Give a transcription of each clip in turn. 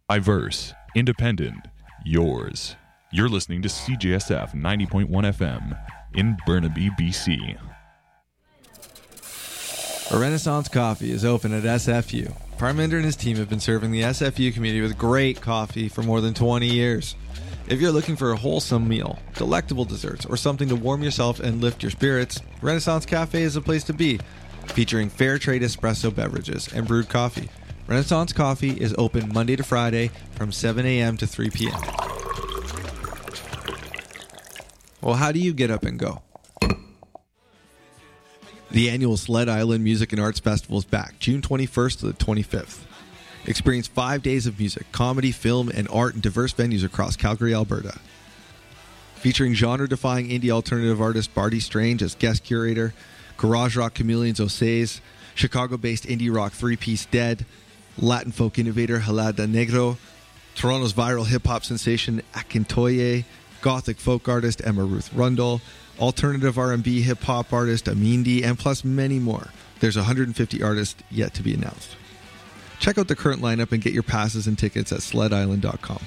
Diverse, independent, yours. You're listening to CJSF 90.1 FM in Burnaby, BC. Renaissance Coffee is open at SFU. Parminder and his team have been serving the SFU community with great coffee for more than 20 years. If you're looking for a wholesome meal, delectable desserts, or something to warm yourself and lift your spirits, Renaissance Cafe is the place to be. Featuring fair trade espresso beverages and brewed coffee, Renaissance Coffee is open Monday to Friday from 7 a.m. to 3 p.m. Well, how do you get up and go? The annual Sled Island Music and Arts Festival is back, June 21st to the 25th. Experience 5 days of music, comedy, film, and art in diverse venues across Calgary, Alberta. Featuring genre-defying indie alternative artist Barty Strange as guest curator, garage rock chameleons Osays, Chicago-based indie rock three-piece Dead, Latin folk innovator Helada Negro, Toronto's viral hip-hop sensation Akintoye, gothic folk artist Emma Ruth Rundle, alternative R&B hip-hop artist Amindi, and plus many more. There's 150 artists yet to be announced. Check out the current lineup and get your passes and tickets at sledisland.com.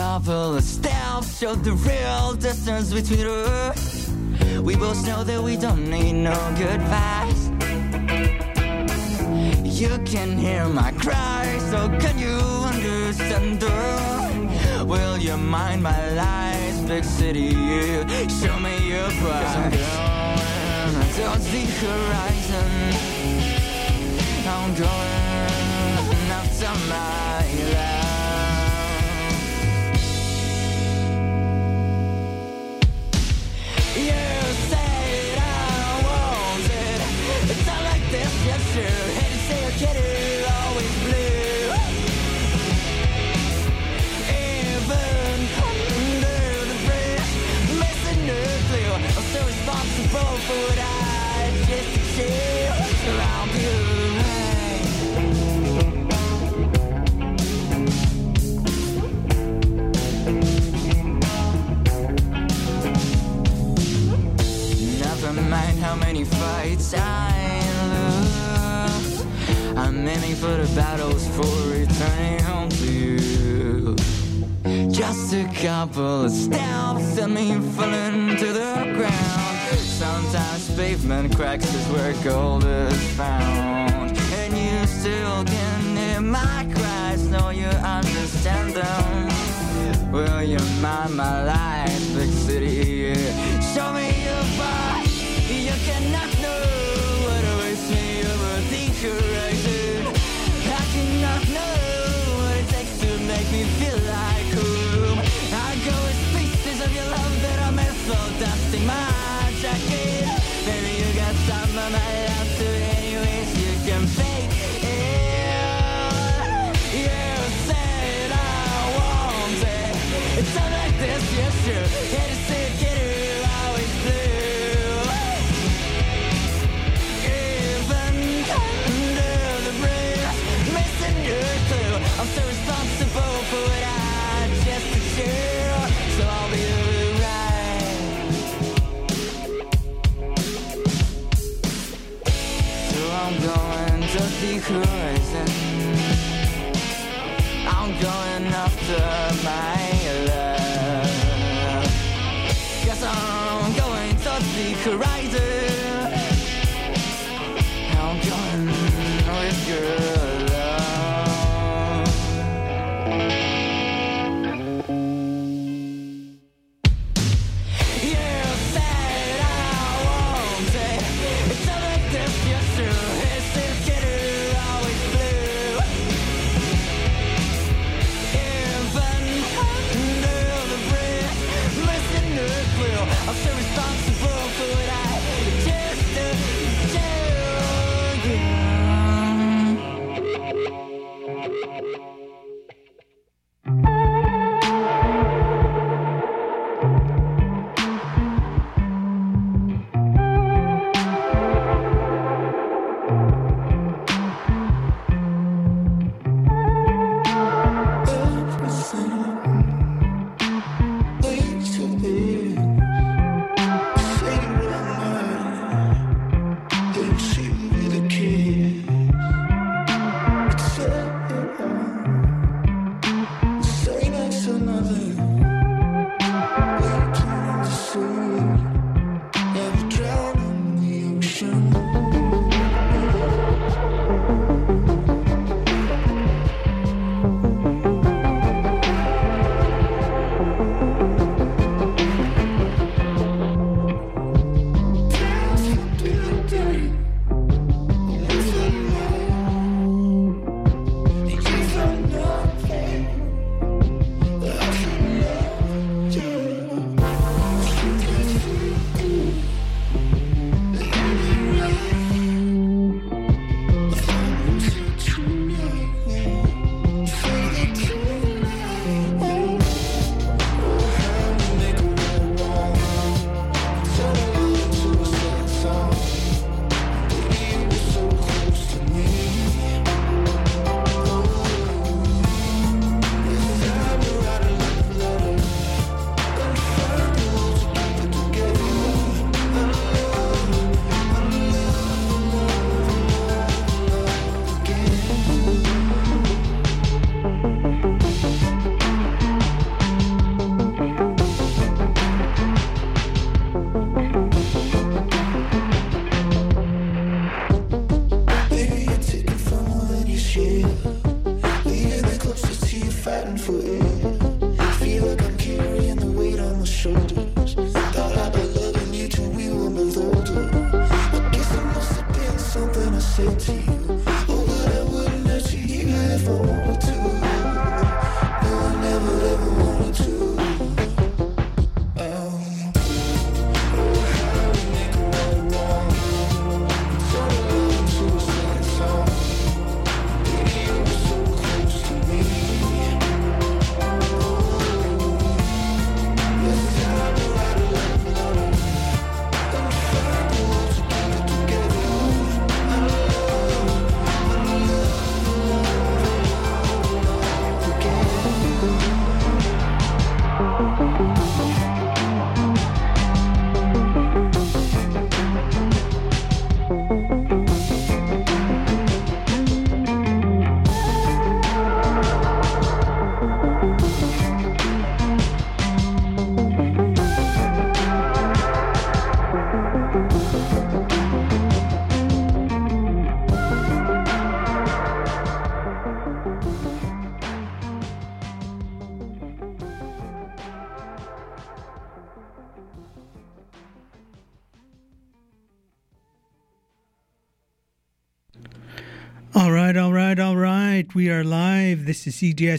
couple of steps showed the real distance between us. We both know that we don't need no goodbyes. You can hear my cries, so can you understand her? Will you mind my lies, big city? You show me your pride. I'm going towards the horizon. I'm going after my life. You said I want it. It's not like this, yes sir. Hate to say a kid is always blue. Even under the bridge, missing the clue. I'm still responsible for what I just achieved around you. Never mind how many fights I lose. I'm aiming for the battles for returning home to you. Just a couple of steps and me falling to the ground. Sometimes pavement cracks is where gold is found. And you still can hear my cries, know you understand them. Will you mind my life, big city? Show me your body. You cannot know what awaits me over the horizon. I cannot know what it takes to make me feel like home. I go with pieces of your love that are meant for dusting my jacket. Baby, you got some of my love too, anyways you can fake it. You said I want it. It's not like this, yes sure. Hate to say it, kid, you always blue. I'm so responsible for what I just achieved, so I'll be alright. So I'm going to the horizon. I'm going after my love. Yes, I'm going to the horizon. I'm going with your even closest to you, fighting for it. Feel like I'm carrying the weight on my shoulders. Thought I'd be loving you till we were both older. I guess it must have been something I said to you. Oh, but I wouldn't hurt you even if I wanted to. No, I never ever wanted to. All right. We are live. This is CJS